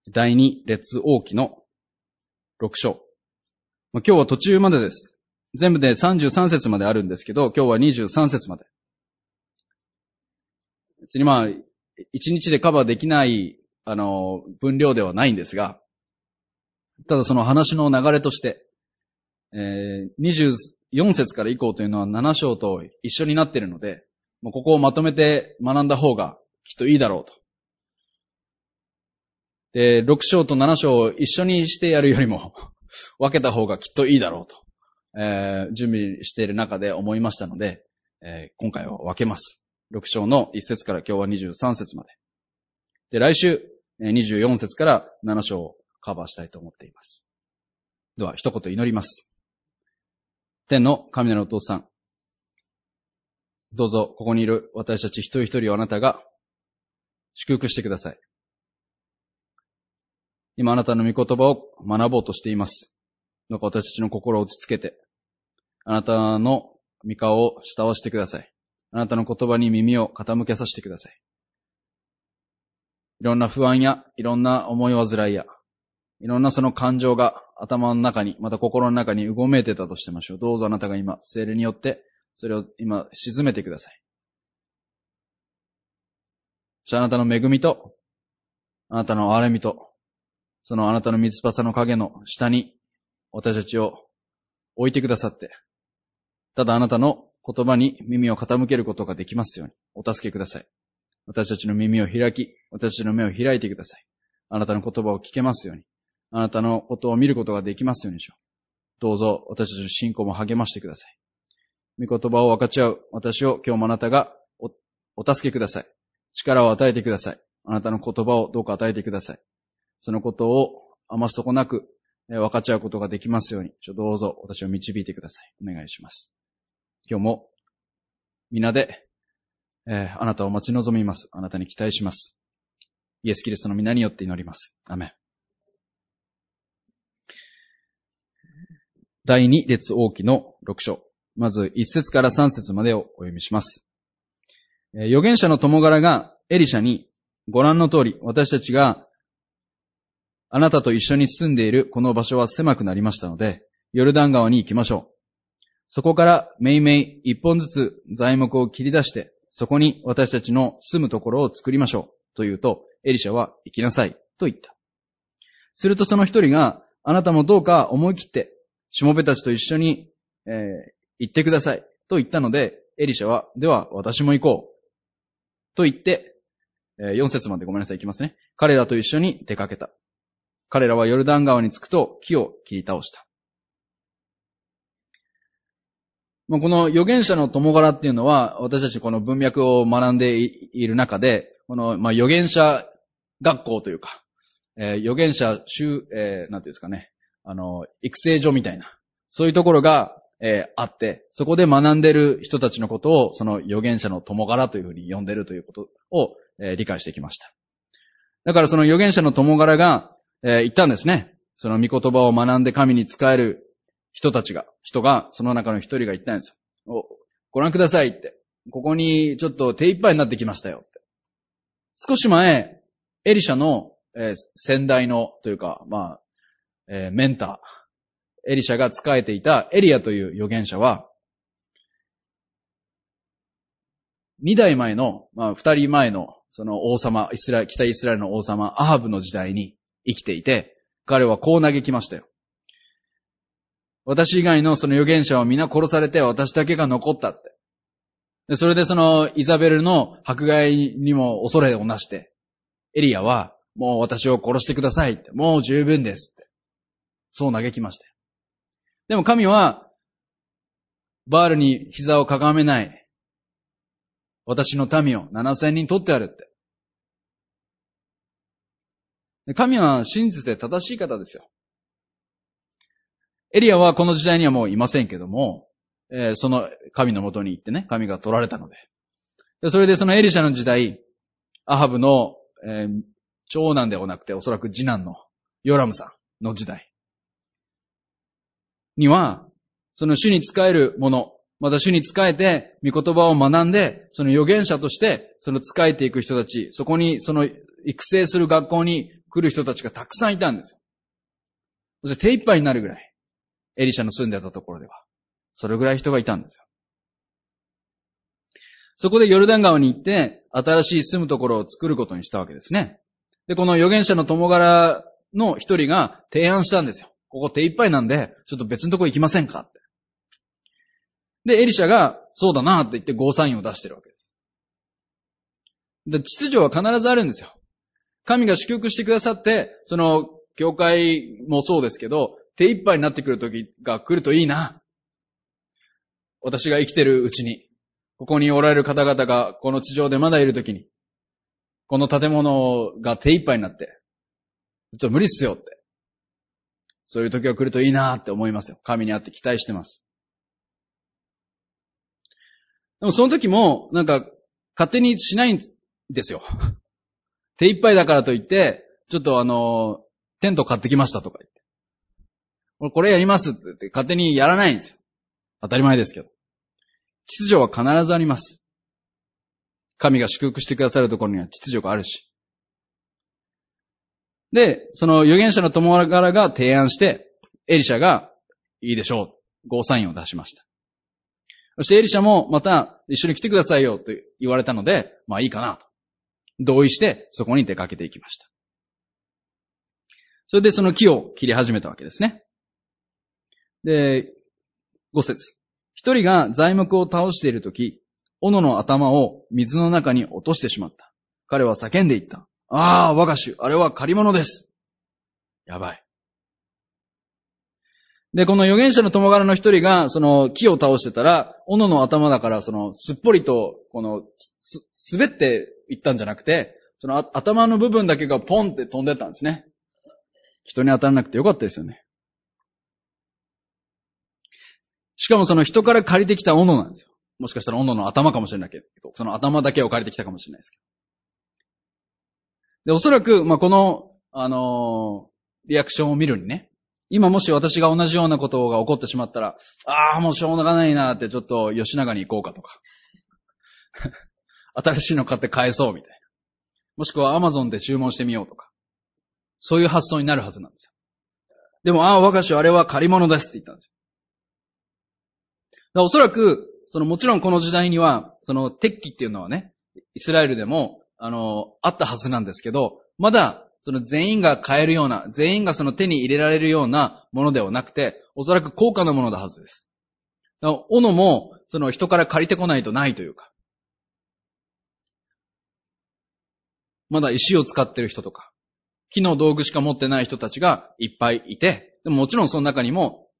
第二列王記の6章。今日は途中までです。全部で33節まであるんですけど、今日は23節まで。別に1日でカバーできない、分量ではないんですが、ただその話の流れとして、24節から以降というのは7章と一緒になっているので、もうここをまとめて学んだ方がきっといいだろうと。で、6章と7章を一緒にしてやるよりも分けた方がきっといいだろうと、準備している中で思いましたので、今回は分けます。6章の1節から今日は23節まで。で、来週24節から7章をカバーしたいと思っています。では、一言祈ります。天の神なるお父さん、どうぞここにいる私たち一人一人をあなたが祝福してください。今あなたの御言葉を学ぼうとしています。どうか私たちの心を落ち着けて、あなたの御顔を慕わせてください。あなたの言葉に耳を傾けさせてください。いろんな不安や、いろんな思い煩いや、いろんなその感情が頭の中に、また心の中にうごめいてたとしてましょう。どうぞあなたが今、聖霊によって、それを今、沈めてください。そしてあなたの恵みと、あなたの憐れみと、そのあなたの水翼の影の下に、私たちを置いてくださって、ただあなたの言葉に耳を傾けることができますように、お助けください。私たちの耳を開き、私たちの目を開いてください。あなたの言葉を聞けますように、あなたのことを見ることができますようにしよう。どうぞ私たちの信仰も励ましてください。御言葉を分かち合う私を今日もあなたが お助けください。力を与えてください。あなたの言葉をどうか与えてください。そのことを余すとこなく分かち合うことができますように、どうぞ私を導いてください。お願いします。今日も皆で、あなたを待ち望みます。あなたに期待します。イエス・キリストの皆によって祈ります。アメン。第二列王記の6章。まず1節から3節までをお読みします。預言者の友柄がエリシャに、ご覧の通り、私たちがあなたと一緒に住んでいるこの場所は狭くなりましたので、ヨルダン川に行きましょう。そこからめいめい一本ずつ材木を切り出して、そこに私たちの住むところを作りましょう。と言うと、エリシャは行きなさい。と言った。するとその一人が、あなたもどうか思い切って、しもべたちと一緒に、行ってください。と言ったので、エリシャは、では私も行こう。と言って、4節までごめんなさい、行きますね。彼らと一緒に出かけた。彼らはヨルダン川に着くと木を切り倒した。この預言者の友柄っていうのは、私たちこの文脈を学んでいる中で、この、預言者学校というか、預言者なんていうんですかね、育成所みたいな、そういうところが、あって、そこで学んでいる人たちのことを、その預言者の友柄というふうに呼んでいるということを、理解してきました。だからその預言者の友柄が、言ったんですね。その御言葉を学んで神に仕える人が、その中の一人が言ったんですよ。ご覧くださいって。ここにちょっと手一杯になってきましたよって。少し前、エリシャの、先代のというか、メンター、エリシャが仕えていたエリアという預言者は、2代前の、2人前の、その王様、北イスラエルの王様、アハブの時代に生きていて、彼はこう嘆きましたよ。私以外のその預言者は皆殺されて私だけが残ったって。で、それでそのイザベルの迫害にも恐れをなして、エリアはもう私を殺してくださいって、もう十分ですって。そう嘆きましたよ。でも神は、バールに膝をかがめない、私の民を7000人取ってやるって。で、神は真実で正しい方ですよ。エリアはこの時代にはもういませんけども、その神のもとに行ってね、神が取られたので。で、それでそのエリシャの時代、アハブの、長男ではなくておそらく次男のヨラムさんの時代には、その主に仕える者、また主に仕えて御言葉を学んで、その預言者としてその仕えていく人たち、そこにその育成する学校に来る人たちがたくさんいたんですよ。そして手一杯になるぐらい、エリシャの住んでたところでは、それぐらい人がいたんですよ。そこでヨルダン川に行って、新しい住むところを作ることにしたわけですね。で、この預言者の友柄の一人が提案したんですよ。ここ手一杯なんで、ちょっと別のとこ行きませんかって。で、エリシャが、そうだなって言ってゴーサインを出してるわけです。で、秩序は必ずあるんですよ。神が祝福してくださって、その、教会もそうですけど、手一杯になってくる時が来るといいな。私が生きてるうちに、ここにおられる方々がこの地上でまだいる時に、この建物が手一杯になって、ちょっと無理っすよって。そういう時が来るといいなって思いますよ。神に会って期待してます。でもその時も、勝手にしないんですよ。手一杯だからといって、ちょっとテント買ってきましたとか言って。これやりますって言って勝手にやらないんですよ。当たり前ですけど。秩序は必ずあります。神が祝福してくださるところには秩序があるし。で、その預言者の友柄が提案して、エリシャがいいでしょう。ゴーサインを出しました。そしてエリシャもまた一緒に来てくださいよと言われたので、まあいいかなと。同意してそこに出かけていきました。それでその木を切り始めたわけですね。で、5節。一人が材木を倒しているとき、斧の頭を水の中に落としてしまった。彼は叫んでいった。ああ、我が主、あれは借り物です。やばい。で、この預言者の友柄の一人が、その木を倒してたら、斧の頭だから、すっぽりと、滑っていったんじゃなくて、その頭の部分だけがポンって飛んでったんですね。人に当たらなくてよかったですよね。しかもその人から借りてきた斧なんですよ。もしかしたら斧の頭かもしれないけど、その頭だけを借りてきたかもしれないですけど。で、おそらく、この、リアクションを見るにね、今もし私が同じようなことが起こってしまったら、もうしょうがないなってちょっと吉永に行こうかとか。新しいの買って返そうみたいな。もしくは Amazon で注文してみようとか。そういう発想になるはずなんですよ。でも、我が主あれは借り物ですって言ったんですよ。おそらく、もちろんこの時代には、鉄器っていうのはね、イスラエルでも、あったはずなんですけど、まだ、全員が買えるような、全員が手に入れられるようなものではなくて、おそらく高価なものだはずです。斧も、人から借りてこないとないというか。まだ石を使ってる人とか、木の道具しか持ってない人たちがいっぱいいて、でももちろんその中にも、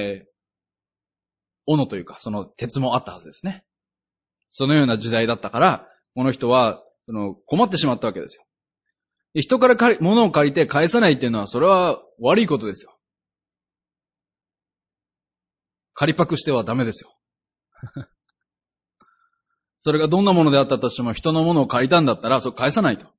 斧というか、鉄もあったはずですね。そのような時代だったから、この人は、困ってしまったわけですよ。人から物を借りて返さないっていうのは、それは悪いことですよ。借りパクしてはダメですよ。それがどんなものであったとしても、人のものを借りたんだったら、それ返さないと。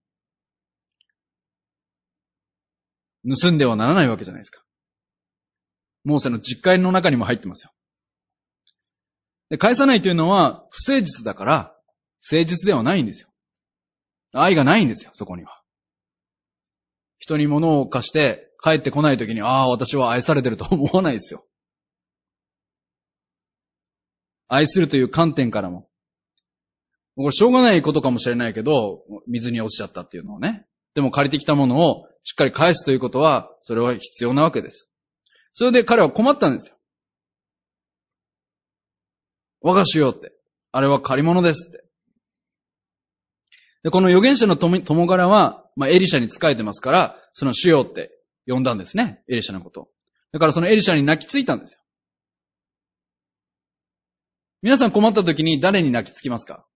盗んではならないわけじゃないですか。モーセの実戒の中にも入ってますよ。で、返さないというのは不誠実だから、誠実ではないんですよ。愛がないんですよ、そこには。人に物を貸して帰ってこないときに、私は愛されてると思わないですよ。愛するという観点からも。これしょうがないことかもしれないけど、水に落ちちゃったっていうのはね。でも借りてきたものをしっかり返すということは、それは必要なわけです。それで彼は困ったんですよ。我が主よって。あれは借り物ですって。で、この預言者の友柄は、エリシャに仕えてますから、その主よって呼んだんですね。エリシャのことを。だからそのエリシャに泣きついたんですよ。皆さん困った時に誰に泣きつきますか？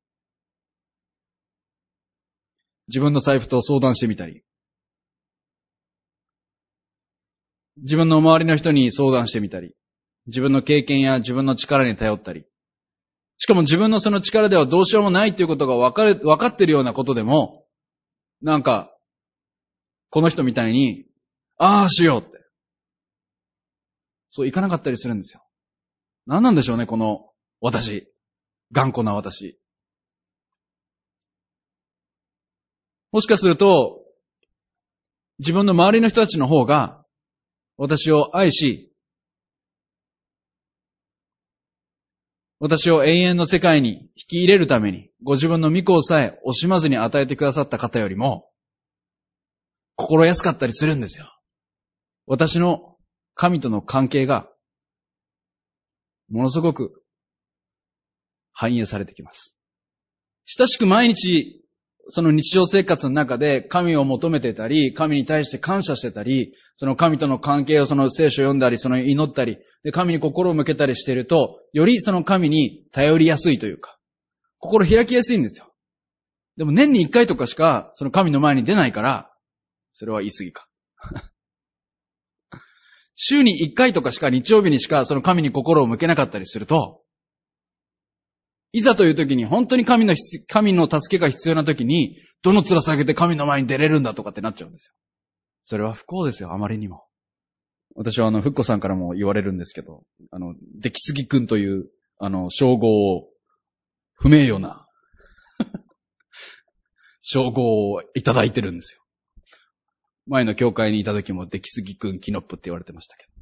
自分の財布と相談してみたり。自分の周りの人に相談してみたり。自分の経験や自分の力に頼ったり。しかも自分のその力ではどうしようもないということが分かっているようなことでも、この人みたいに、しようって。そういかなかったりするんですよ。何なんでしょうね、この私。頑固な私。もしかすると、 自分の周りの人たちの方が私を愛し、私を永遠の世界に引き入れるために、ご自分の御子さえ惜しまずに与えてくださった方よりも、心安かったりするんですよ。私の神との関係が、ものすごく反映されてきます。親しく毎日、その日常生活の中で神を求めてたり、神に対して感謝してたり、その神との関係をその聖書を読んだり、その祈ったり、で神に心を向けたりしていると、よりその神に頼りやすいというか、心開きやすいんですよ。でも年に一回とかしかその神の前に出ないから、それは言い過ぎか。週に一回とかしか日曜日にしかその神に心を向けなかったりすると、いざという時に本当に神の助けが必要な時に、どの面下げて神の前に出れるんだとかってなっちゃうんですよ。それは不幸ですよ、あまりにも。私はふっこさんからも言われるんですけど、出来すぎくんという、称号を、不名誉な、称号をいただいてるんですよ。前の教会にいた時も出来すぎくんキノップって言われてましたけど。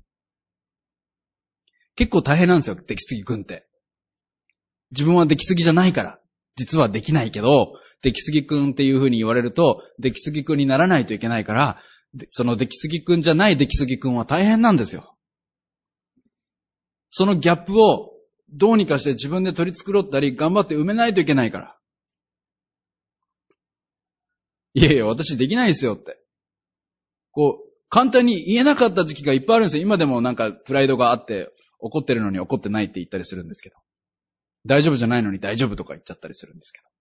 結構大変なんですよ、出来すぎくんって。自分は出来すぎじゃないから、実はできないけど、出来すぎくんっていう風に言われると、出来すぎくんにならないといけないから、その出来すぎくんじゃない出来すぎくんは大変なんですよ。そのギャップをどうにかして自分で取り繕ったり、頑張って埋めないといけないから。いやいや、私できないですよって。簡単に言えなかった時期がいっぱいあるんですよ。今でもなんかプライドがあって、怒ってるのに怒ってないって言ったりするんですけど。大丈夫じゃないのに大丈夫とか言っちゃったりするんですけど。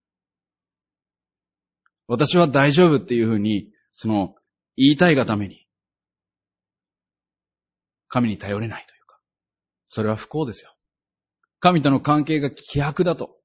私は大丈夫っていうふうに、言いたいがために、神に頼れないというか、それは不幸ですよ。神との関係が希薄だと、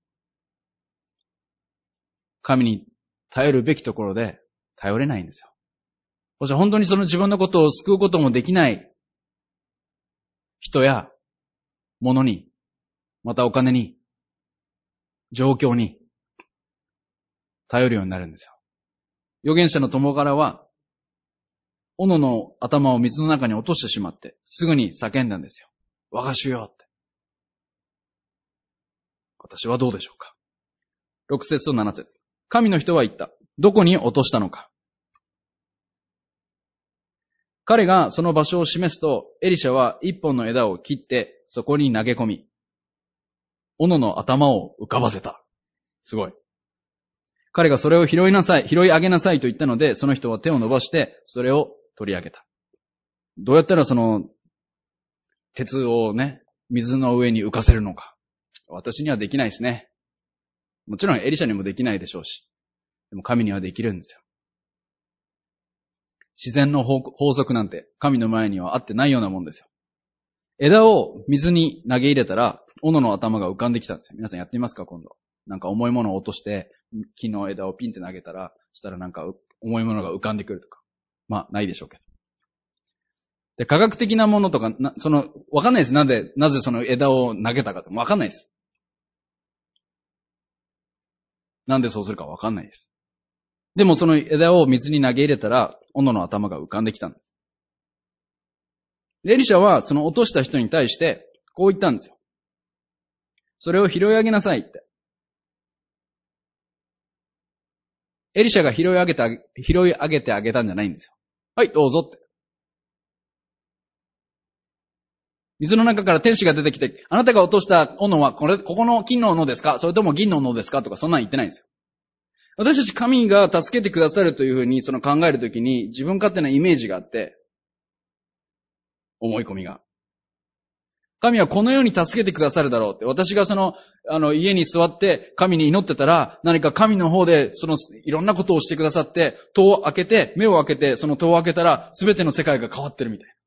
神に頼るべきところで頼れないんですよ。そして本当にその自分のことを救うこともできない人や物に、またお金に、状況に頼るようになるんですよ。預言者の友柄は、斧の頭を水の中に落としてしまって、すぐに叫んだんですよ。我が主よって。私はどうでしょうか。6節と7節。神の人は言った。どこに落としたのか。彼がその場所を示すと、エリシャは一本の枝を切って、そこに投げ込み、斧の頭を浮かばせた。すごい。彼がそれを拾い上げなさいと言ったので、その人は手を伸ばして、それを取り上げた。どうやったら鉄をね、水の上に浮かせるのか。私にはできないですね。もちろんエリシャにもできないでしょうし。でも神にはできるんですよ。自然の法則なんて神の前にはあってないようなもんですよ。枝を水に投げ入れたら、斧の頭が浮かんできたんですよ。皆さんやってみますか今度。なんか重いものを落として、木の枝をピンって投げたら、したらなんか重いものが浮かんでくるとか。まあ、ないでしょうけど。で、科学的なものとか、わかんないです。なぜその枝を投げたかってわかんないです。なんでそうするかわかんないです。でもその枝を水に投げ入れたら、斧の頭が浮かんできたんです。エリシャはその落とした人に対して、こう言ったんですよ。それを拾い上げなさいって。エリシャが拾い上げてあげたんじゃないんですよ。はい、どうぞって。水の中から天使が出てきて、あなたが落とした斧はここの金の斧ですか？それとも銀の斧ですか？とかそんなん言ってないんですよ。私たち神が助けてくださるというふうに考えるときに自分勝手なイメージがあって、思い込みが。神はこのように助けてくださるだろうって。私が家に座って神に祈ってたら、何か神の方でいろんなことをしてくださって、目を開けて、その戸を開けたら、すべての世界が変わってるみたいな。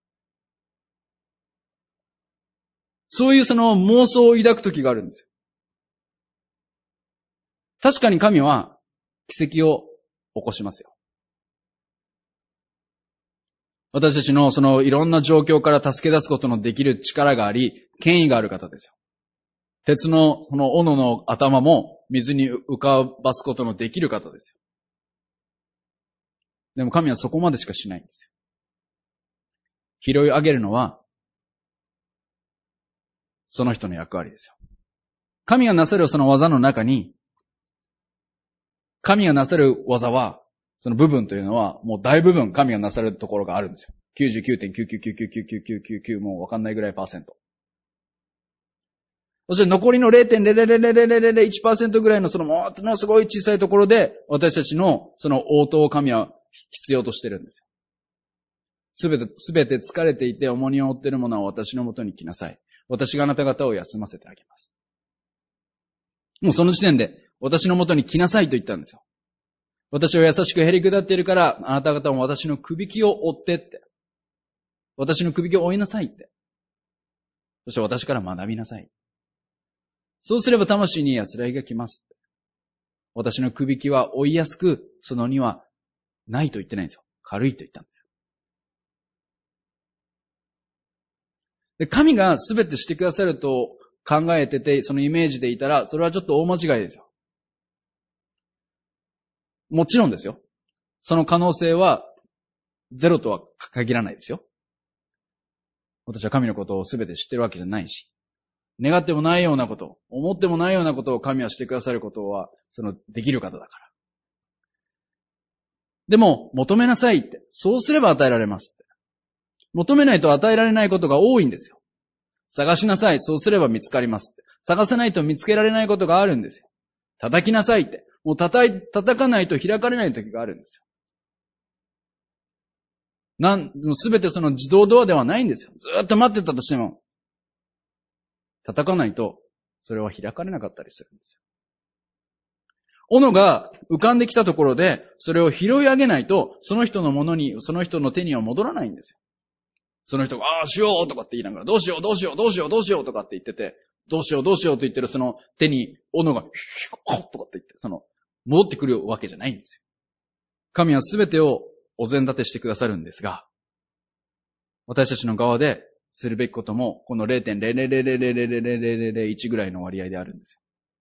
そういう妄想を抱くときがあるんですよ。確かに神は奇跡を起こしますよ。私たちのいろんな状況から助け出すことのできる力があり、権威がある方ですよ。鉄の斧の頭も水に浮かばすことのできる方ですよ。 でも神はそこまでしかしないんですよ。拾い上げるのは、その人の役割ですよ。神がなさるその技の中に、神がなさる技は、その部分というのは、もう大部分神がなさるところがあるんですよ。99.999999999もうわかんないぐらい%。そして残りの 0.00001% ぐらいのそのものすごい小さいところで、私たちのその応答を神は必要としてるんですよ。すべて疲れていて重荷を負っているものは私のもとに来なさい。私があなた方を休ませてあげます。もうその時点で、私のもとに来なさいと言ったんですよ。私を優しくへり下っているから、あなた方も私のくびきを追ってって。私のくびきを追いなさいって。そして私から学びなさい。そうすれば魂に安らぎが来ます。私のくびきは追いやすく、その荷はないと言ってないんですよ。軽いと言ったんですよ。で、神が全てしてくださると考えてて、そのイメージでいたら、それはちょっと大間違いですよ。もちろんですよ。その可能性はゼロとは限らないですよ。私は神のことを全て知ってるわけじゃないし、願ってもないようなこと、思ってもないようなことを神はしてくださることは、できる方だから。でも、求めなさいって。そうすれば与えられますって。求めないと与えられないことが多いんですよ。探しなさい。そうすれば見つかりますって。探せないと見つけられないことがあるんですよ。叩きなさいって。もう叩かないと開かれない時があるんですよ。すべてその自動ドアではないんですよ。ずーっと待ってたとしても、叩かないと、それは開かれなかったりするんですよ。斧が浮かんできたところで、それを拾い上げないと、その人の手には戻らないんですよ。その人が、しようとかって言いながら、どうしようとかって言ってて、どうしようと言ってるその手に斧が、とかって言って、戻ってくるわけじゃないんですよ。神はすべてをお膳立てしてくださるんですが、私たちの側でするべきことも、この 0.0000001 ぐらいの割合であるんですよ。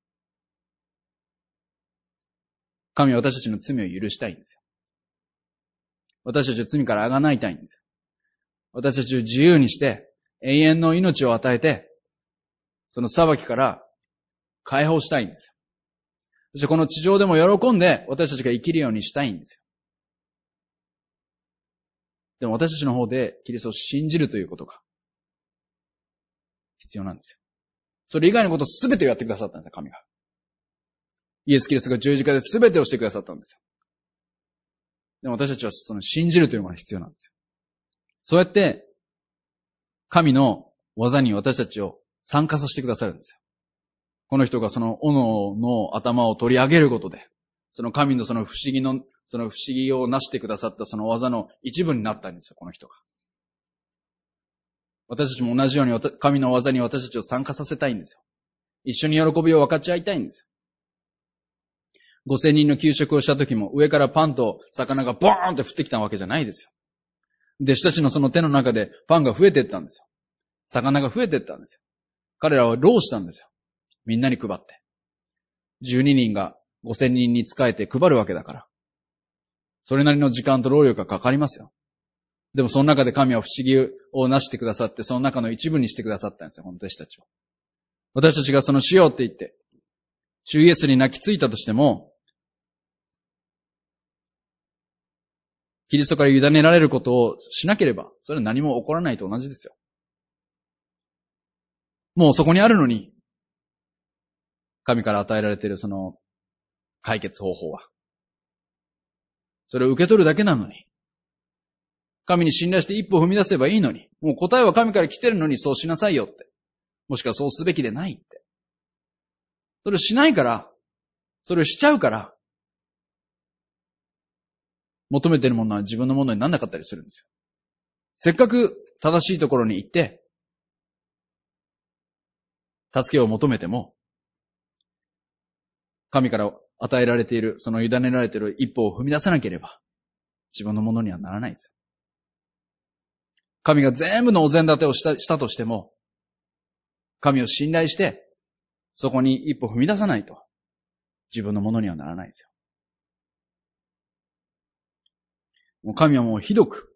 神は私たちの罪を許したいんですよ。私たちを罪からあがないたいんですよ。私たちを自由にして、永遠の命を与えて、その裁きから解放したいんですよ。そしてこの地上でも喜んで私たちが生きるようにしたいんですよ。でも私たちの方でキリストを信じるということが必要なんですよ。それ以外のことすべてをやってくださったんですよ、神が。イエス・キリストが十字架で全てをしてくださったんですよ。でも私たちはその信じるというのが必要なんですよ。そうやって、神の技に私たちを参加させてくださるんですよ。この人がその斧の頭を取り上げることで、その神のその不思議をなしてくださったその技の一部になったんですよ、この人が。私たちも同じように神の技に私たちを参加させたいんですよ。一緒に喜びを分かち合いたいんですよ。5000人の給食をした時も上からパンと魚がボーンって降ってきたわけじゃないですよ。弟子たちのその手の中でパンが増えていったんですよ。魚が増えていったんですよ。彼らは労したんですよ。みんなに配って。12人が5000人に仕えて配るわけだから。それなりの時間と労力がかかりますよ。でもその中で神は不思議をなしてくださって、その中の一部にしてくださったんですよ、この弟子たちを。私たちがそのしようって言って、主イエスに泣きついたとしても、キリストから委ねられることをしなければ、それは何も起こらないと同じですよ。もうそこにあるのに、神から与えられているその解決方法は。それを受け取るだけなのに。神に信頼して一歩踏み出せばいいのに。もう答えは神から来てるのにそうしなさいよって。もしくはそうすべきでないって。それをしないから、それをしちゃうから、求めてるものは自分のものにならなかったりするんですよ。せっかく正しいところに行って、助けを求めても、神から与えられている、その委ねられている一歩を踏み出さなければ、自分のものにはならないんですよ。神が全部のお膳立てをしたとしても、神を信頼して、そこに一歩踏み出さないと、自分のものにはならないんですよ。 もう神はもうひどく、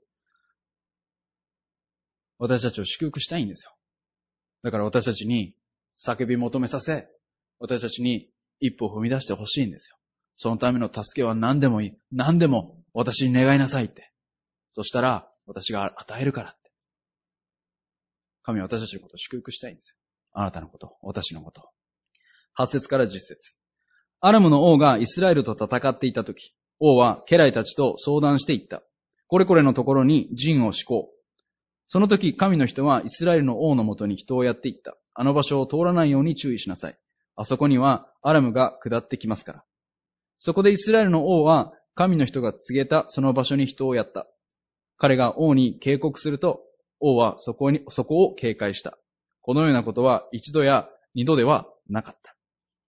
私たちを祝福したいんですよ。だから私たちに叫び求めさせ、私たちに一歩を踏み出してほしいんですよ。そのための助けは何でもいい。何でも私に願いなさいって。そしたら私が与えるからって。神は私たちのことを祝福したいんですよ。あなたのこと、私のこと。8節から10節。アラムの王がイスラエルと戦っていたとき、王は家来たちと相談していった。これこれのところに陣を敷こう。その時神の人はイスラエルの王のもとに人をやっていった。あの場所を通らないように注意しなさい。あそこにはアラムが下ってきますから。そこでイスラエルの王は神の人が告げたその場所に人をやった。彼が王に警告すると、王はそこを警戒した。このようなことは一度や二度ではなかった。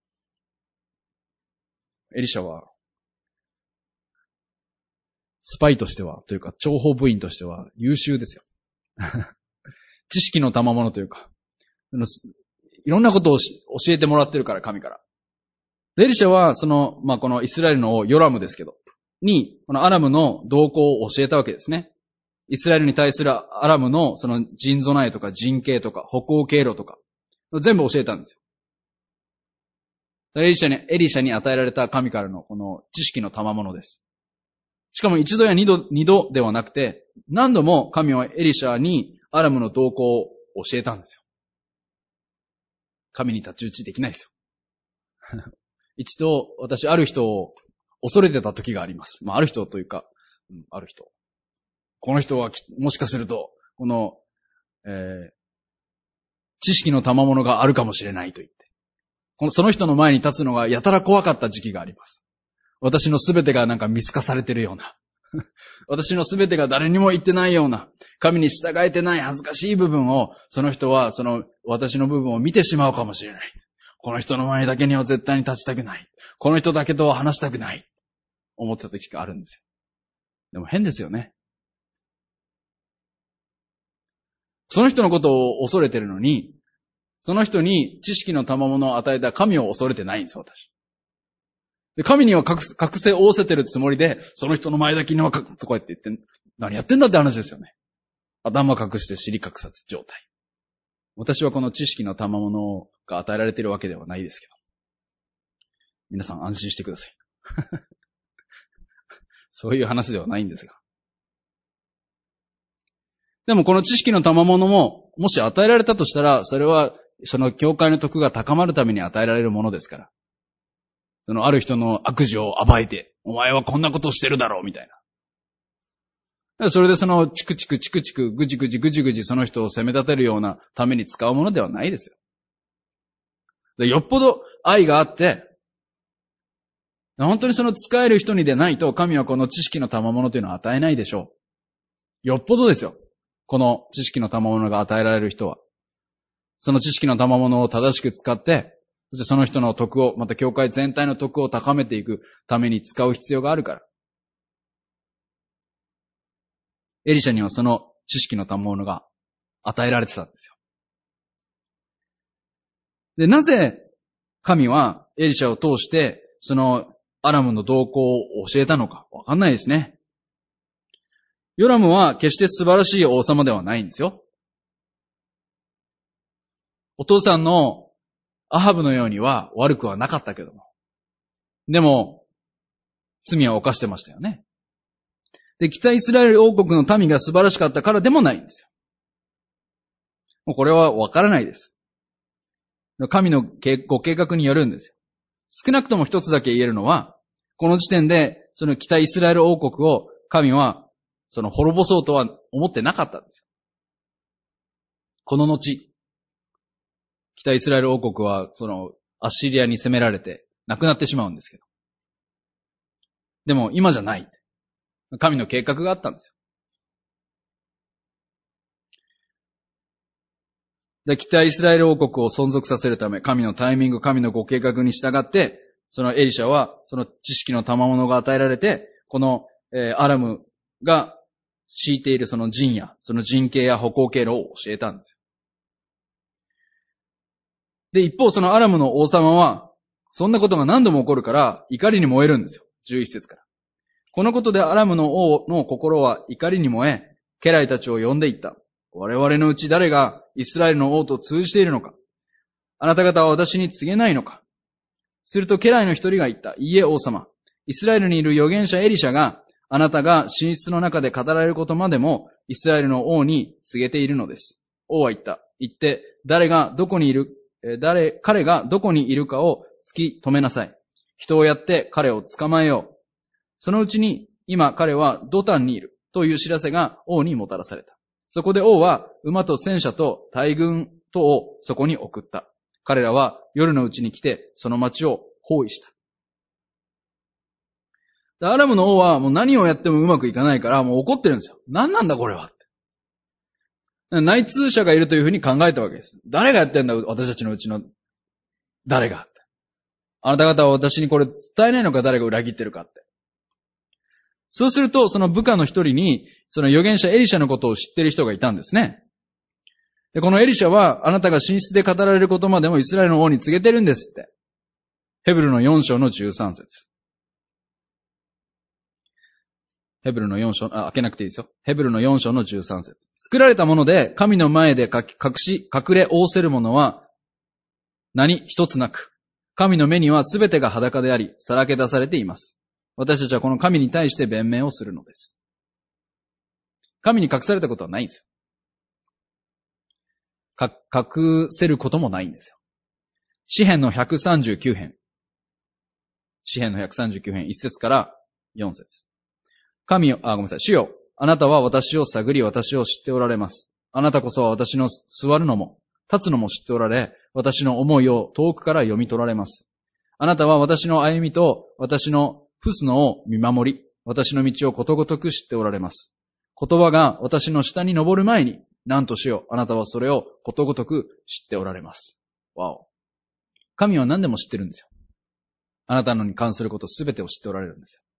エリシャは、スパイとしては、というか、諜報部員としては優秀ですよ。知識の賜物というか、いろんなことを教えてもらってるから、神から。エリシャは、このイスラエルの王、ヨラムですけど、に、このアラムの動向を教えたわけですね。イスラエルに対するアラムのその陣備えとか陣形とか歩行経路とか、全部教えたんですよ。エリシャに与えられた神からのこの知識の賜物です。しかも一度や二度ではなくて、何度も神はエリシャにアラムの動向を教えたんですよ。神に太刀打ちできないですよ。一度、私ある人を恐れてた時があります。ある人というか、ある人。この人はもしかすると、この、知識の賜物があるかもしれないと言って。その人の前に立つのがやたら怖かった時期があります。私のすべてがなんか見透かされてるような。私のすべてが誰にも言ってないような。神に従えてない恥ずかしい部分を、その人はその私の部分を見てしまうかもしれない。この人の前だけには絶対に立ちたくない。この人だけとは話したくない。思ってた時があるんですよ。でも変ですよね。その人のことを恐れてるのに、その人に知識の賜物を与えた神を恐れてないんですよ、私。で、神には隠せ仰せてるつもりで、その人の前だけにはとか言って何やってんだって話ですよね。頭隠して尻隠さず状態。私はこの知識の賜物が与えられているわけではないですけど。皆さん安心してください。そういう話ではないんですが。でもこの知識の賜物も、もし与えられたとしたら、それはその教会の徳が高まるために与えられるものですから。そのある人の悪事を暴いて、お前はこんなことをしてるだろうみたいな。それでそのチクチクぐじぐじその人を責め立てるようなために使うものではないですよ。でよっぽど愛があって、本当にその使える人にでないと神はこの知識の賜物というのを与えないでしょう。よっぽどですよ。この知識の賜物が与えられる人は。その知識の賜物を正しく使って、そしてその人の徳を、また教会全体の徳を高めていくために使う必要があるから。エリシャにはその知識の賜物が与えられてたんですよ。で、なぜ神はエリシャを通してそのアラムの動向を教えたのかわかんないですね。ヨラムは決して素晴らしい王様ではないんですよ。お父さんのアハブのようには悪くはなかったけども。でも、罪は犯してましたよね。で、北イスラエル王国の民が素晴らしかったからでもないんですよ。もうこれはわからないです。神のご計画によるんですよ。少なくとも一つだけ言えるのは、この時点で、その北イスラエル王国を神は、滅ぼそうとは思ってなかったんですよ。この後、北イスラエル王国は、アッシリアに攻められて、亡くなってしまうんですけど。でも、今じゃない。神の計画があったんですよ。で、北イスラエル王国を存続させるため、神のタイミング、神のご計画に従って、そのエリシャは、その知識の賜物が与えられて、この、アラムが敷いているその陣や、その陣形や歩行経路を教えたんですよ。で、一方そのアラムの王様は、そんなことが何度も起こるから、怒りに燃えるんですよ。11節から。 このことでアラムの王の心は怒りに燃え、家来たちを呼んでいった。我々のうち誰がイスラエルの王と通じているのか。あなた方は私に告げないのか。すると家来の一人が言った。いいえ、王様。イスラエルにいる預言者エリシャが、あなたが寝室の中で語られることまでも、イスラエルの王に告げているのです。王は言った。言って、彼がどこにいるかを突き止めなさい。人をやって彼を捕まえよう。そのうちに、今彼はドタンにいるという知らせが王にもたらされた。そこで王は馬と戦車と大軍とをそこに送った。彼らは夜のうちに来てその町を包囲した。アラムの王はもう何をやってもうまくいかないからもう怒ってるんですよ。何なんだこれは。内通者がいるというふうに考えたわけです。誰がやってんだ私たちのうちの誰が。あなた方は私にこれ伝えないのか誰が裏切ってるかって。そうすると、その部下の一人に、その預言者エリシャのことを知っている人がいたんですね。で、このエリシャは、あなたが寝室で語られることまでもイスラエルの王に告げてるんですって。ヘブルの4章の13節。ヘブルの4章、開けなくていいですよ。ヘブルの4章の13節。作られたもので、神の前で隠れ仰せるものは、何一つなく、神の目にはすべてが裸であり、さらけ出されています。私たちはこの神に対して弁明をするのです。神に隠されたことはないんですよ。隠せることもないんですよ。詩編の139編。詩編の139編1節から4節。主よ、あなたは私を探り私を知っておられます。あなたこそは私の座るのも、立つのも知っておられ、私の思いを遠くから読み取られます。あなたは私の歩みと私の伏すのを見守り、私の道をことごとく知っておられます。言葉が私の下に登る前に、なんとしよう、あなたはそれをことごとく知っておられます。わお。神は何でも知ってるんですよ。あなたのに関することすべてを知っておられるんですよ。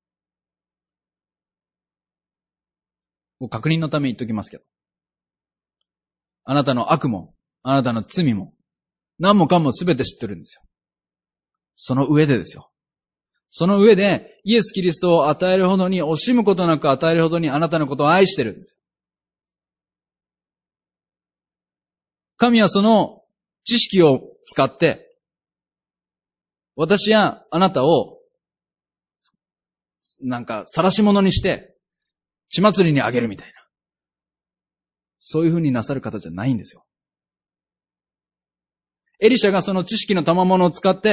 もう確認のために言っときますけど。あなたの悪も、あなたの罪も、何もかもすべて知ってるんですよ。その上でですよ。その上で、イエス・キリストを与えるほどに、惜しむことなく与えるほどにあなたのことを愛してるんです。神はその知識を使って、私やあなたを、晒し者にして、血祭りにあげるみたいな。そういう風になさる方じゃないんですよ。エリシャがその知識の賜物を使って、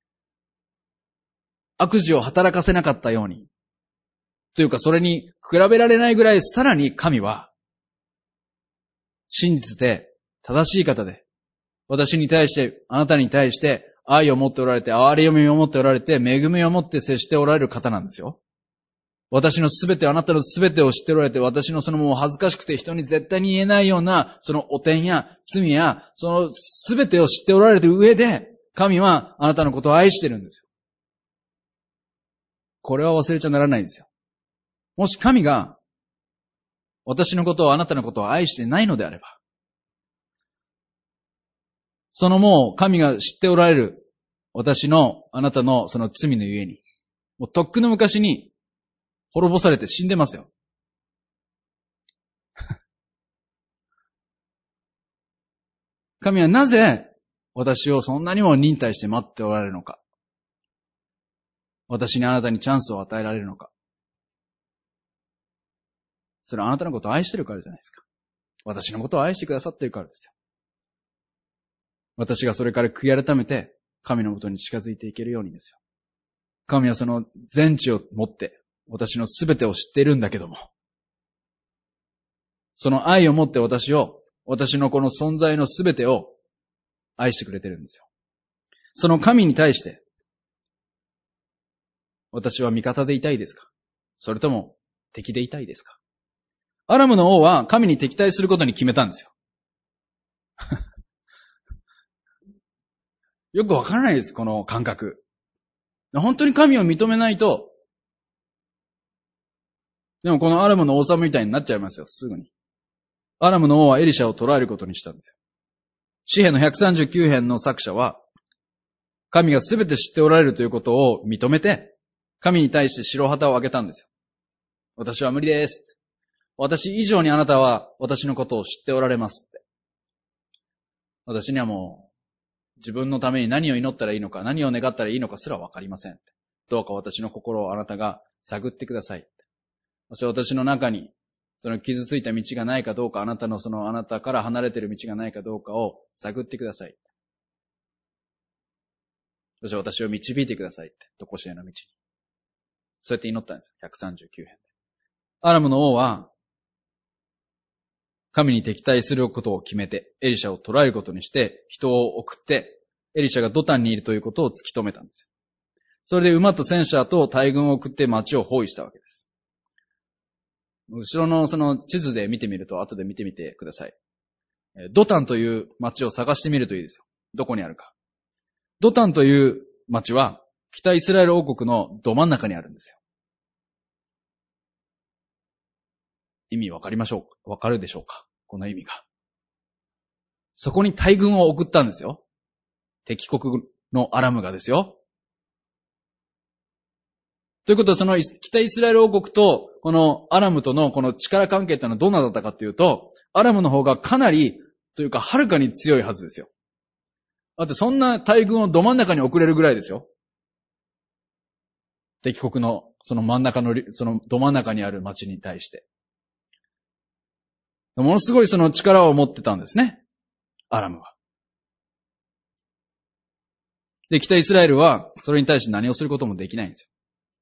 悪事を働かせなかったように。というか、それに比べられないぐらい、さらに神は、真実で、正しい方で、私に対して、あなたに対して、愛を持っておられて、憐れみを持っておられて、恵みを持って接しておられる方なんですよ。私のすべて、あなたのすべてを知っておられて、私のそのもう恥ずかしくて人に絶対に言えないような、その汚点や罪や、そのすべてを知っておられる上で、神はあなたのことを愛してるんですよ。これは忘れちゃならないんですよ。もし神が私のことをあなたのことを愛してないのであれば、そのもう神が知っておられる私のあなたのその罪のゆえに、もうとっくの昔に滅ぼされて死んでますよ。神はなぜ私をそんなにも忍耐して待っておられるのか。私にあなたにチャンスを与えられるのか。それはあなたのことを愛してるからじゃないですか。私のことを愛してくださっているからですよ。私がそれから悔い改めて神のことに近づいていけるようにですよ。神はその全知を持って私のすべてを知っているんだけども、その愛を持って私のこの存在のすべてを愛してくれてるんですよ。その神に対して私は味方でいたいですか？それとも敵でいたいですか？アラムの王は神に敵対することに決めたんですよ。よくわからないです、この感覚。本当に神を認めないと、でもこのアラムの王様みたいになっちゃいますよ、すぐに。アラムの王はエリシャを捕らえることにしたんですよ。詩編の139編の作者は、神が全て知っておられるということを認めて、神に対して白旗を上げたんですよ。 私は無理です。私以上にあなたは私のことを知っておられますって。私にはもう自分のために何を祈ったらいいのか、何を願ったらいいのかすらわかりません。どうか私の心をあなたが探ってください。そして私の中にその傷ついた道がないかどうか、あなたから離れている道がないかどうかを探ってください。そして私を導いてくださいって、常しえの道に。そうやって祈ったんですよ。139編で。アラムの王は、神に敵対することを決めて、エリシャを捕らえることにして、人を送って、エリシャがドタンにいるということを突き止めたんですよ。それで馬と戦車と大軍を送って町を包囲したわけです。後ろのその地図で見てみると、後で見てみてください。ドタンという町を探してみるといいですよ。どこにあるか。ドタンという町は、北イスラエル王国のど真ん中にあるんですよ。意味わかるでしょうか？この意味が。そこに大軍を送ったんですよ。敵国のアラムがですよ。ということは、その北イスラエル王国と、このアラムとのこの力関係というのはどんなだったかというと、アラムの方がかなり、というか、はるかに強いはずですよ。だってそんな大軍をど真ん中に送れるぐらいですよ。敵国のその真ん中の、そのど真ん中にある町に対して。ものすごいその力を持ってたんですね。アラムは。で、北イスラエルはそれに対して何をすることもできないんです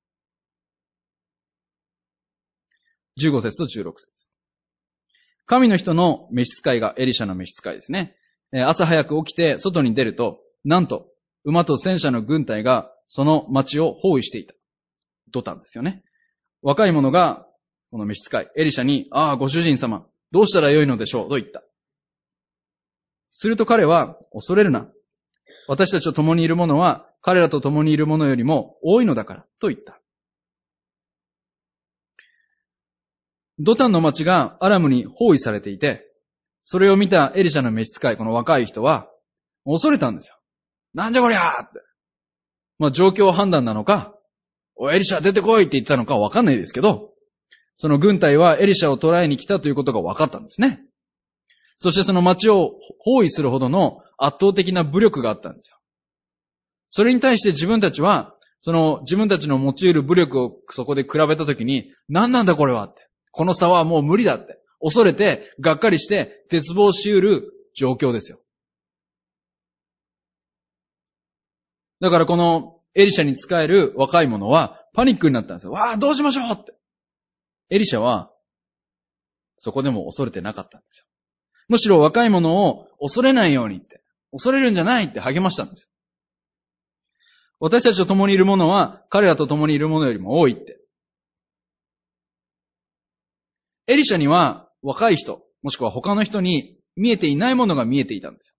よ。15節と16節。神の人の召使いが、エリシャの召使いですね。朝早く起きて外に出ると、なんと、馬と戦車の軍隊がその町を包囲していた。ドタンですよね。若い者が、この召使い、エリシャに、ご主人様、どうしたらよいのでしょうと言った。すると彼は、恐れるな。私たちと共にいる者は、彼らと共にいる者よりも多いのだから、と言った。ドタンの町がアラムに包囲されていて、それを見たエリシャの召使い、この若い人は、恐れたんですよ。なんじゃこりゃーって。状況判断なのか、エリシャ出てこいって言ってたのかわかんないですけど、その軍隊はエリシャを捕らえに来たということが分かったんですね。そしてその町を包囲するほどの圧倒的な武力があったんですよ。それに対して自分たちは、その自分たちの用いる武力をそこで比べたときに、何なんだこれはって。この差はもう無理だって。恐れて、がっかりして、絶望し得る状況ですよ。だからこのエリシャに仕える若い者はパニックになったんですよ。わあ、どうしましょうって。エリシャは、そこでも恐れてなかったんですよ。むしろ若い者を恐れないようにって、恐れるんじゃないって励ましたんですよ。私たちと共にいる者は、彼らと共にいる者よりも多いって。エリシャには若い人、もしくは他の人に見えていないものが見えていたんですよ。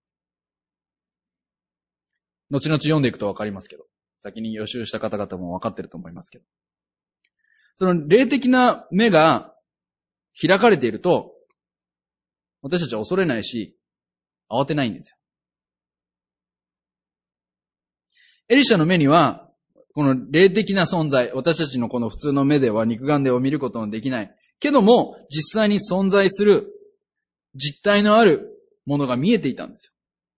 後々読んでいくとわかりますけど、先に予習した方々もわかってると思いますけど。その霊的な目が開かれていると、私たちは恐れないし、慌てないんですよ。エリシャの目には、この霊的な存在、私たちのこの普通の目では肉眼では見ることのできない。けども、実際に存在する実体のあるものが見えていたんですよ。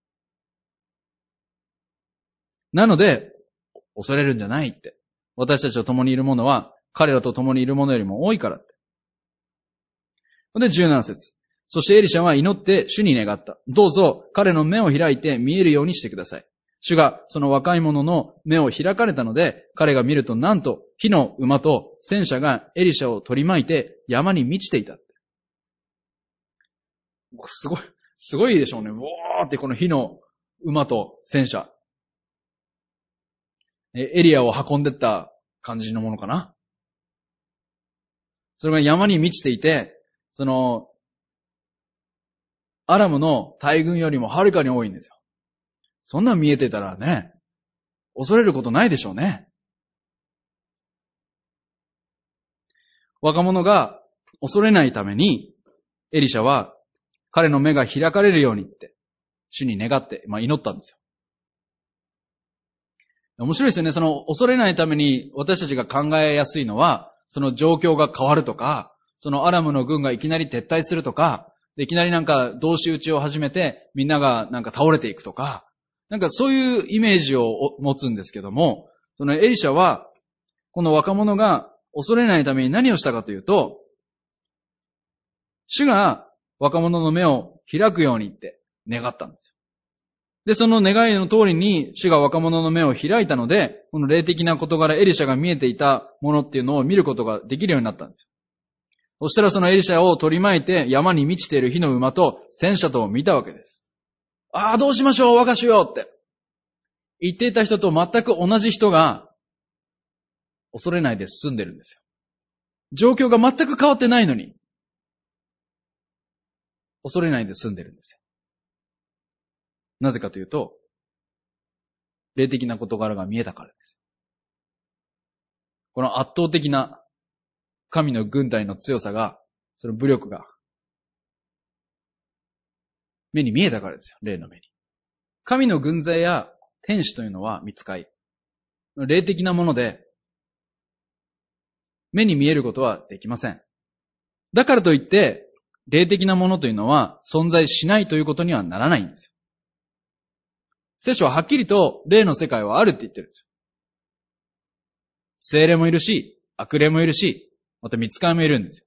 なので、恐れるんじゃないって。私たちと共にいる者は、彼らと共にいる者よりも多いからって。で、17節。そしてエリシャは祈って主に願った。どうぞ彼の目を開いて見えるようにしてください。主がその若い者の目を開かれたので、彼が見るとなんと火の馬と戦車がエリシャを取り巻いて山に満ちていた。すごいでしょうね。ウォーってこの火の馬と戦車。エリアを運んでった感じのものかな。それが山に満ちていて、その、アラムの大軍よりもはるかに多いんですよ。そんなん見えてたらね、恐れることないでしょうね。若者が恐れないために、エリシャは彼の目が開かれるようにって、主に願って、祈ったんですよ。面白いですよね。その恐れないために私たちが考えやすいのは、 その状況が変わるとか、そのアラムの軍がいきなり撤退するとか、でいきなりなんか同士討ちを始めてみんながなんか倒れていくとか、なんかそういうイメージを持つんですけども、そのエリシャはこの若者が恐れないために何をしたかというと、主が若者の目を開くようにって願ったんですよ。で、その願いの通りに主が若者の目を開いたので、この霊的な事柄エリシャが見えていたものっていうのを見ることができるようになったんですよ。そしたらそのエリシャを取り巻いて山に満ちている火の馬と戦車とを見たわけです。ああ、どうしましょう、我が主よって言っていた人と全く同じ人が恐れないで進んでるんですよ。状況が全く変わってないのに、恐れないで済んでるんですよ。なぜかというと、霊的な事柄が見えたからです。この圧倒的な神の軍隊の強さが、その武力が、目に見えたからですよ、霊の目に。神の軍勢や天使というのは御使い。霊的なもので、目に見えることはできません。だからといって、霊的なものというのは存在しないということにはならないんですよ。聖書ははっきりと霊の世界はあるって言ってるんですよ。聖霊もいるし、悪霊もいるし、また御使いもいるんですよ。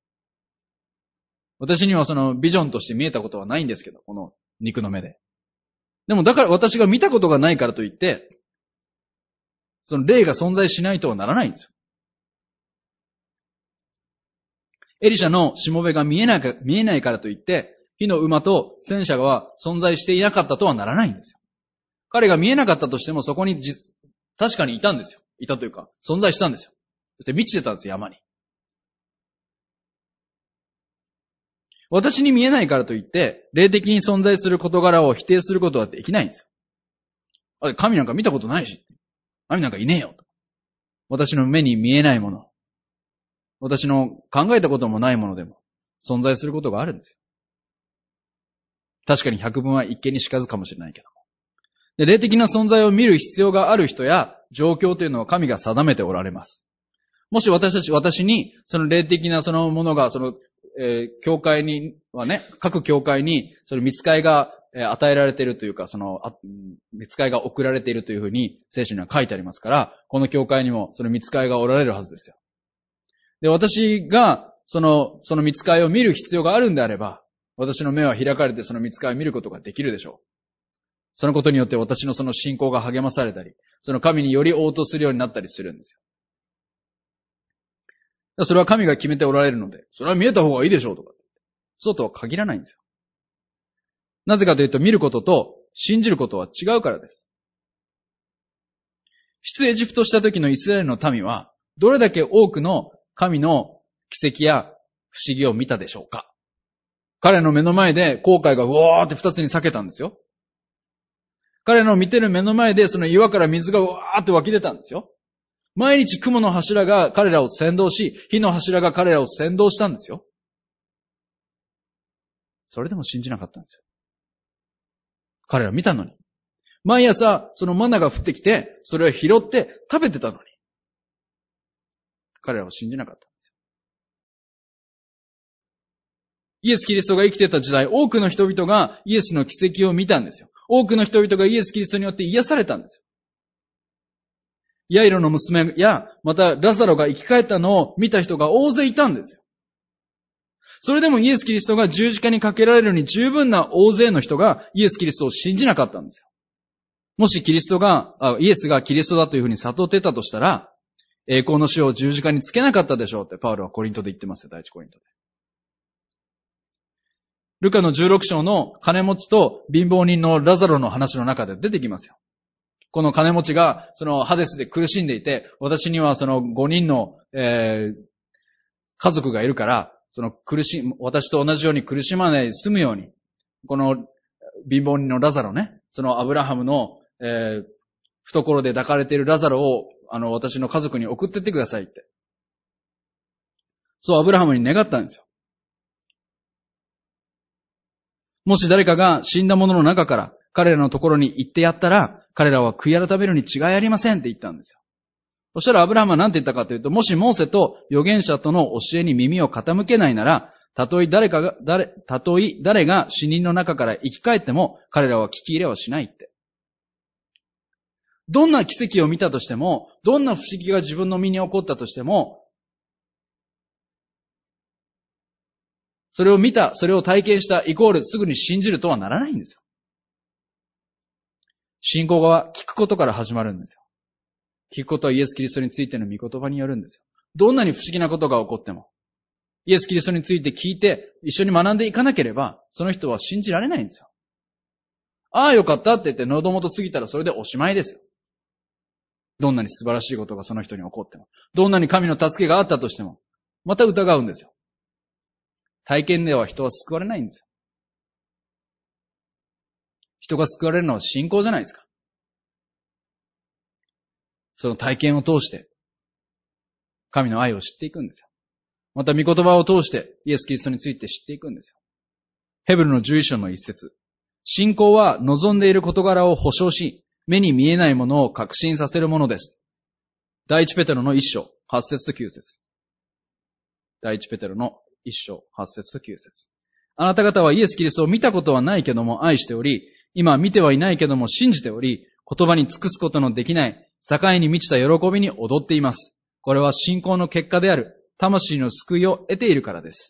私にはそのビジョンとして見えたことはないんですけど、この肉の目で。でもだから私が見たことがないからといって、その霊が存在しないとはならないんですよ。エリシャのしもべが見えないからといって、火の馬と戦車は存在していなかったとはならないんですよ。彼が見えなかったとしてもそこに確かにいたんですよ。いたというか、存在したんですよ。そして満ちてたんですよ、山に。私に見えないからといって、霊的に存在する事柄を否定することはできないんですよ。神なんか見たことないし、神なんかいねえよ。私の目に見えないもの、私の考えたこともないものでも存在することがあるんですよ。確かに百分は一見にしかずかもしれないけども。で、霊的な存在を見る必要がある人や状況というのは神が定めておられます。もし私にその霊的なそのものが教会にはね、各教会にその御使いが与えられているというか、その御使いが送られているというふうに聖書には書いてありますから、この教会にもその御使いがおられるはずですよ。で、私がその御使いを見る必要があるんであれば、私の目は開かれてその御使いを見ることができるでしょう。そのことによって私のその信仰が励まされたり、その神により応答するようになったりするんですよ。それは神が決めておられるので、それは見えた方がいいでしょうとか。そうとは限らないんですよ。なぜかというと、見ることと信じることは違うからです。出エジプトした時のイスラエルの民は、どれだけ多くの神の奇跡や不思議を見たでしょうか。彼の目の前で紅海がうわーって二つに裂けたんですよ。彼の見てる目の前でその岩から水がうわーって湧き出たんですよ。毎日雲の柱が彼らを先導し、火の柱が彼らを先導したんですよ。それでも信じなかったんですよ。彼ら見たのに。毎朝そのマナが降ってきて、それを拾って食べてたのに。彼らは信じなかったんですよ。イエス・キリストが生きてた時代、多くの人々がイエスの奇跡を見たんですよ。多くの人々がイエス・キリストによって癒されたんですよ。ヤイロの娘や、またラザロが生き返ったのを見た人が大勢いたんですよ。それでもイエス・キリストが十字架にかけられるに十分な大勢の人がイエス・キリストを信じなかったんですよ。もしイエスがキリストだというふうに悟ってたとしたら、栄光の死を十字架につけなかったでしょうってパウロはコリントで言ってますよ、第一コリントで。ルカの16章の金持ちと貧乏人のラザロの話の中で出てきますよ。この金持ちがそのハデスで苦しんでいて、私にはその5人の、家族がいるから、私と同じように苦しまないで済むように、この貧乏人のラザロね、そのアブラハムの、懐で抱かれているラザロを私の家族に送ってってくださいって。そうアブラハムに願ったんですよ。もし誰かが死んだ者の中から彼らのところに行ってやったら、彼らは悔い改めるに違いありませんって言ったんですよ。 そしたらアブラハムは何て言ったかというと、もしモーセと預言者との教えに耳を傾けないなら、たとえ誰が死人の中から生き返っても、彼らは聞き入れはしないって。どんな奇跡を見たとしても、どんな不思議が自分の身に起こったとしても、それを見た、それを体験したイコールすぐに信じるとはならないんですよ。信仰は聞くことから始まるんですよ。聞くことはイエス・キリストについての御言葉によるんですよ。どんなに不思議なことが起こっても、イエス・キリストについて聞いて一緒に学んでいかなければ、その人は信じられないんですよ。ああよかったって言って喉元過ぎたらそれでおしまいですよ。どんなに素晴らしいことがその人に起こっても、どんなに神の助けがあったとしても、また疑うんですよ。体験では人は救われないんですよ。人が救われるのは信仰じゃないですか。その体験を通して、神の愛を知っていくんですよ。また御言葉を通してイエス・キリストについて知っていくんですよ。ヘブルの11章の一節。信仰は望んでいる事柄を保証し、目に見えないものを確信させるものです。第一ペテロの1章、8節と9節。第一ペテロの1章、8節と9節。あなた方はイエス・キリストを見たことはないけども愛しており、今見てはいないけども信じており、言葉に尽くすことのできない、境に満ちた喜びに踊っています。これは信仰の結果である、魂の救いを得ているからです。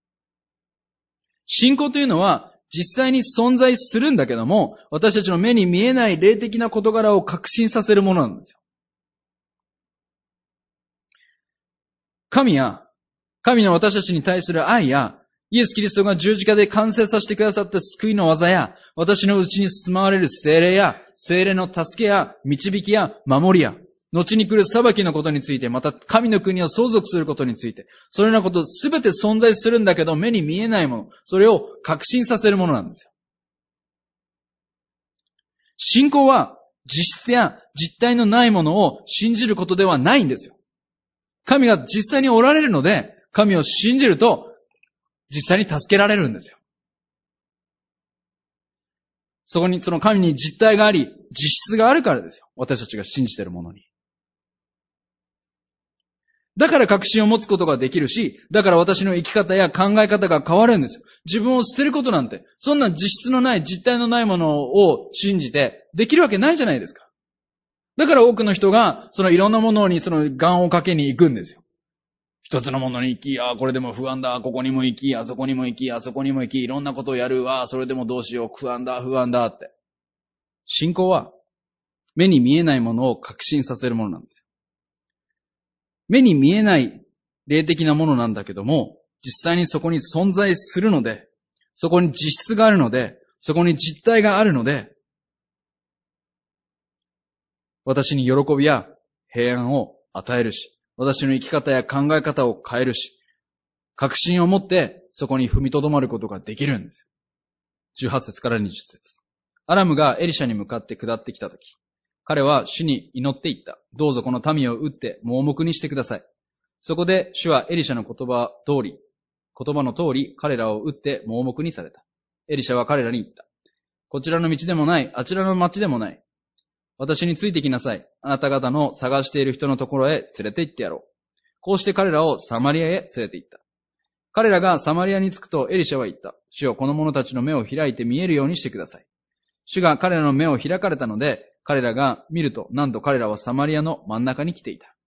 信仰というのは、実際に存在するんだけども、私たちの目に見えない霊的な事柄を確信させるものなんですよ。神の私たちに対する愛や、イエス・キリストが十字架で完成させてくださった救いの技や、私のうちに住まわれる聖霊や、聖霊の助けや、導きや、守りや、後に来る裁きのことについて、また神の国を相続することについて、そのようなことすべて存在するんだけど、目に見えないもの、それを確信させるものなんですよ。信仰は実質や実体のないものを信じることではないんですよ。神が実際におられるので、神を信じると、実際に助けられるんですよ。そこに、その神に実体があり、実質があるからですよ。私たちが信じているものに。だから確信を持つことができるし、だから私の生き方や考え方が変わるんですよ。自分を捨てることなんて、そんな実質のない、実体のないものを信じて、できるわけないじゃないですか。だから多くの人が、そのいろんなものにその願をかけに行くんですよ。一つのものに行き、これでも不安だ、ここにも行き、あそこにも行き、あそこにも行き、いろんなことをやるわ、それでもどうしよう、不安だって。信仰は、目に見えないものを確信させるものなんですよ。目に見えない霊的なものなんだけども、実際にそこに存在するので、そこに実質があるので、そこに実体があるので、私に喜びや平安を与えるし、私の生き方や考え方を変えるし、確信を持ってそこに踏みとどまることができるんですよ。18節から20節。アラムがエリシャに向かって下ってきたとき、彼は主に祈っていった。どうぞこの民を打って盲目にしてください。そこで主はエリシャの言葉の通り彼らを打って盲目にされた。エリシャは彼らに言った。こちらの道でもない、あちらの町でもない。私についてきなさい。あなた方の探している人のところへ連れて行ってやろう。こうして彼らをサマリアへ連れて行った。彼らがサマリアに着くとエリシャは言った。主よ、この者たちの目を開いて見えるようにしてください。主が彼らの目を開かれたので、彼らが見ると、なんと彼らはサマリアの真ん中に来ていた。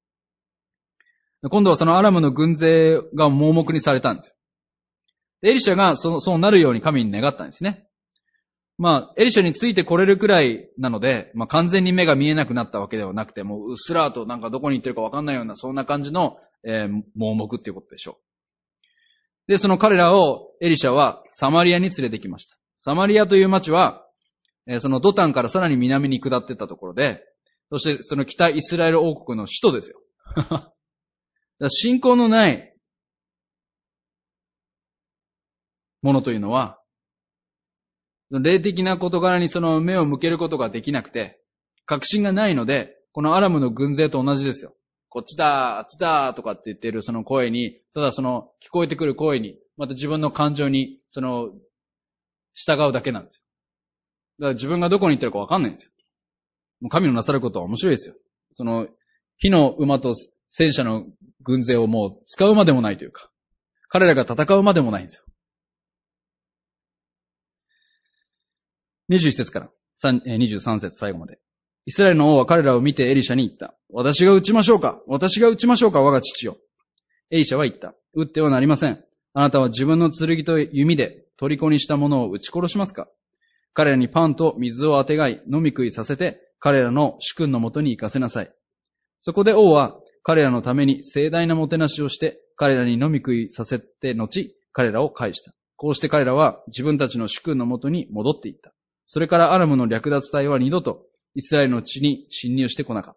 今度はそのアラムの軍勢が盲目にされたんですよ。エリシャがそうなるように神に願ったんですね。エリシャについてこれるくらいなので、完全に目が見えなくなったわけではなくて、もううっすらとなんかどこに行ってるかわかんないような、そんな感じの、盲目っていうことでしょう。で、その彼らをエリシャはサマリアに連れてきました。サマリアという町は、そのドタンからさらに南に下っていったところで、そしてその北イスラエル王国の首都ですよ。信仰のないものというのは、霊的な事柄にその目を向けることができなくて、確信がないので、このアラムの軍勢と同じですよ。こっちだ、あっちだ、とかって言っているその声に、ただその聞こえてくる声に、また自分の感情に、従うだけなんですよ。だから自分がどこに行ってるかわかんないんですよ。もう神のなさることは面白いですよ。 火の馬と戦車の軍勢をもう使うまでもないというか、彼らが戦うまでもないんですよ。21節から23節最後まで。イスラエルの王は彼らを見てエリシャに言った。私が撃ちましょうか我が父よ。エリシャは言った。撃ってはなりません。あなたは自分の剣と弓で虜にした者を撃ち殺しますか？彼らにパンと水をあてがい、飲み食いさせて、彼らの主君のもとに行かせなさい。そこで王は彼らのために盛大なもてなしをして、彼らに飲み食いさせて後、彼らを返した。こうして彼らは自分たちの主君のもとに戻っていった。それからアラムの略奪隊は二度とイスラエルの地に侵入してこなかった。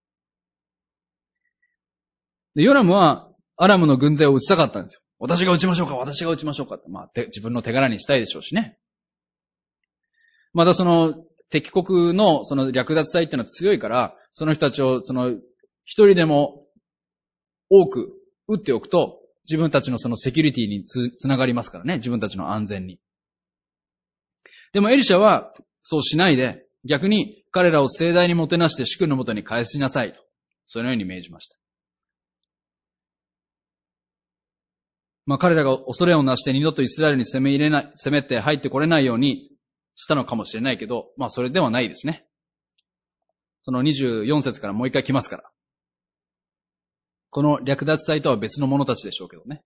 で、ヨラムはアラムの軍勢を撃ちたかったんですよ。私が撃ちましょうかって。自分の手柄にしたいでしょうしね。またその敵国のその略奪隊っていうのは強いから、その人たちを一人でも多く撃っておくと、自分たちのそのセキュリティにつながりますからね。自分たちの安全に。でもエリシャはそうしないで、逆に彼らを盛大にもてなして主君のもとに返しなさいと。そのように命じました。彼らが恐れをなして二度とイスラエルに攻めて入ってこれないようにしたのかもしれないけど、それではないですね。その24節からもう一回来ますから。この略奪隊とは別の者たちでしょうけどね。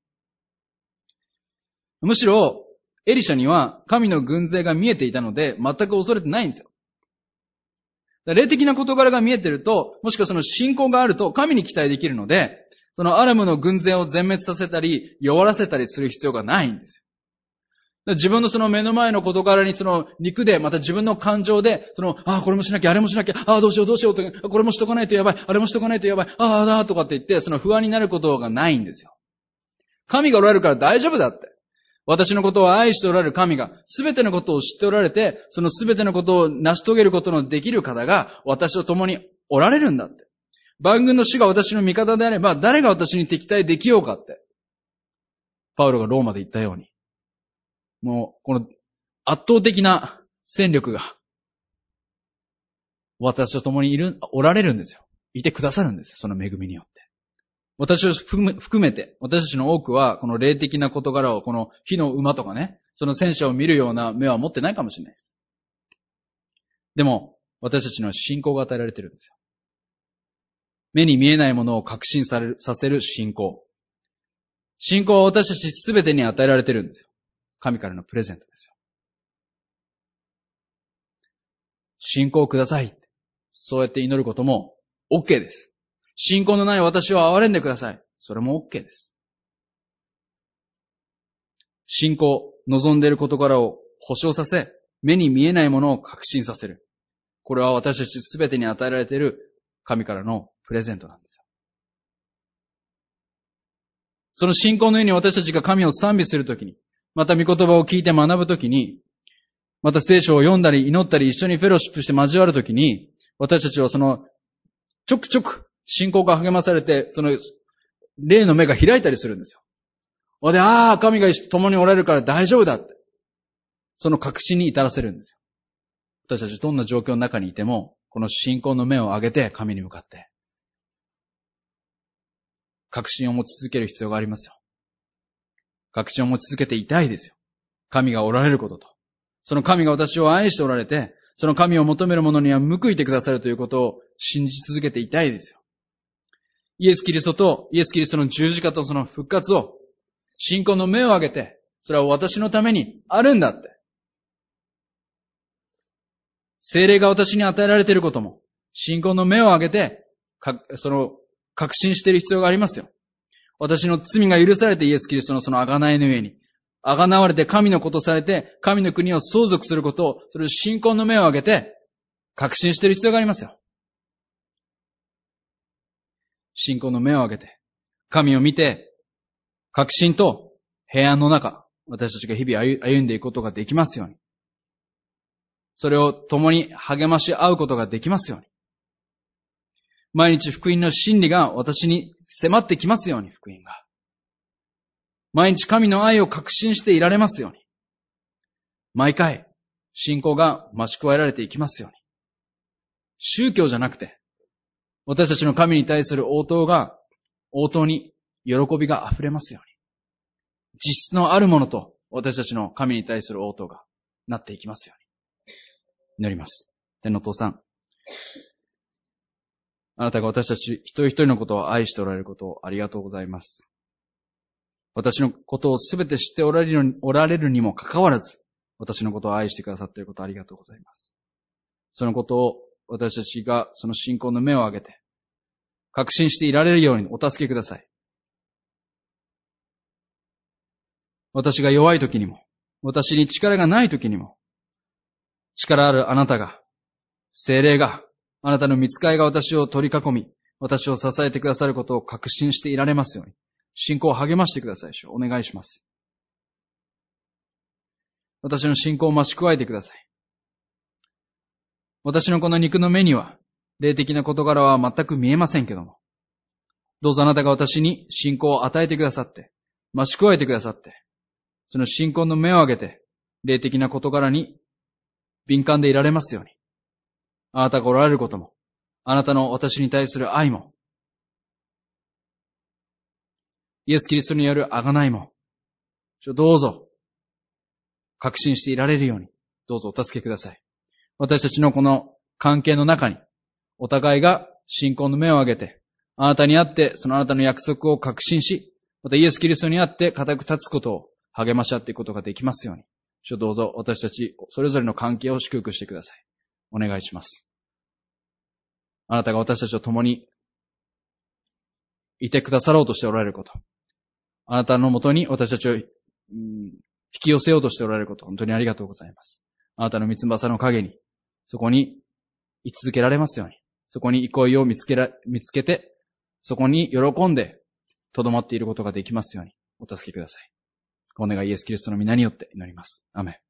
むしろ、エリシャには神の軍勢が見えていたので、全く恐れてないんですよ。霊的な事柄が見えてると、もしくはその信仰があると神に期待できるので、そのアラムの軍勢を全滅させたり、弱らせたりする必要がないんですよ。自分のその目の前の事柄にその肉で、また自分の感情で、これもしなきゃ、あれもしなきゃ、どうしようと、これもしとかないとやばい、あれもしとかないとやばい、とかって言って、その不安になることがないんですよ。神がおられるから大丈夫だって。私のことを愛しておられる神が、すべてのことを知っておられて、そのすべてのことを成し遂げることのできる方が、私と共におられるんだって。万軍の主が私の味方であれば、誰が私に敵対できようかって。パウロがローマで言ったように。もう、この圧倒的な戦力が、私と共におられるんですよ。いてくださるんですよ。その恵みによって。私を含めて、私たちの多くは、この霊的な事柄を、この火の馬とかね、その戦車を見るような目は持ってないかもしれないです。でも、私たちの信仰が与えられてるんですよ。目に見えないものを確信させる信仰。信仰は私たちすべてに与えられてるんですよ。神からのプレゼントですよ。信仰をください。そうやって祈ることも OK です。信仰のない私を憐れんでください。それも OK です。信仰、望んでいる事柄を保証させ、目に見えないものを確信させる。これは私たちすべてに与えられている神からのプレゼントなんですよ。その信仰の上に私たちが神を賛美するときに、また御言葉を聞いて学ぶときに、また聖書を読んだり祈ったり一緒にフェロシップして交わるときに、私たちはそのちょくちょく信仰が励まされて、その霊の目が開いたりするんですよ。で、神が共におられるから大丈夫だって。その確信に至らせるんですよ。私たちどんな状況の中にいても、この信仰の目を上げて神に向かって、確信を持ち続ける必要がありますよ。確信を持ち続けていたいですよ。神がおられることと。その神が私を愛しておられて、その神を求める者には報いてくださるということを信じ続けていたいですよ。イエス・キリストの十字架とその復活を、信仰の目を上げて、それは私のためにあるんだって。聖霊が私に与えられていることも、信仰の目を上げて、その確信している必要がありますよ。私の罪が許されてイエス・キリストのその贖いの上に、贖われて神の子とされて、神の国を相続することを、それを信仰の目を上げて、確信している必要がありますよ。信仰の目を上げて、神を見て、確信と平安の中、私たちが日々歩んでいくことができますように。それを共に励まし合うことができますように。毎日福音の真理が私に迫ってきますように、福音が。毎日神の愛を確信していられますように。毎回、信仰が増し加えられていきますように。宗教じゃなくて、 私たちの神に対する応答に喜びが溢れますように。実質のあるものと私たちの神に対する応答がなっていきますように。祈ります。天のお父さん。あなたが私たち一人一人のことを愛しておられることをありがとうございます。私のことをすべて知っておられるにもかかわらず、私のことを愛してくださっていることをありがとうございます。そのことを私たちがその信仰の目を上げて、確信していられるようにお助けください。私が弱い時にも、私に力がない時にも、力あるあなたが、聖霊が、あなたの御使いが私を取り囲み、私を支えてくださることを確信していられますように、信仰を励ましてください。お願いします。私の信仰を増し加えてください。私のこの肉の目には、霊的な事柄は全く見えませんけども、どうぞあなたが私に信仰を与えてくださって、増し加えてくださって、その信仰の目を上げて、霊的な事柄に敏感でいられますように。あなたがおられることも、あなたの私に対する愛も、イエス・キリストによる贖いも、どうぞ、確信していられるように、どうぞお助けください。私たちのこの関係の中に、お互いが信仰の目を上げて、あなたにあって、そのあなたの約束を確信し、またイエス・キリストにあって固く立つことを励まし合っていくことができますように。どうぞ私たちそれぞれの関係を祝福してください。お願いします。あなたが私たちと共にいてくださろうとしておられること。あなたのもとに私たちを引き寄せようとしておられること。本当にありがとうございます。あなたの御翼の陰に、そこに居続けられますように。そこに憩いを見つけて、そこに喜んで留まっていることができますように。お助けください。お願いイエス・キリストの皆によって祈ります。アメン。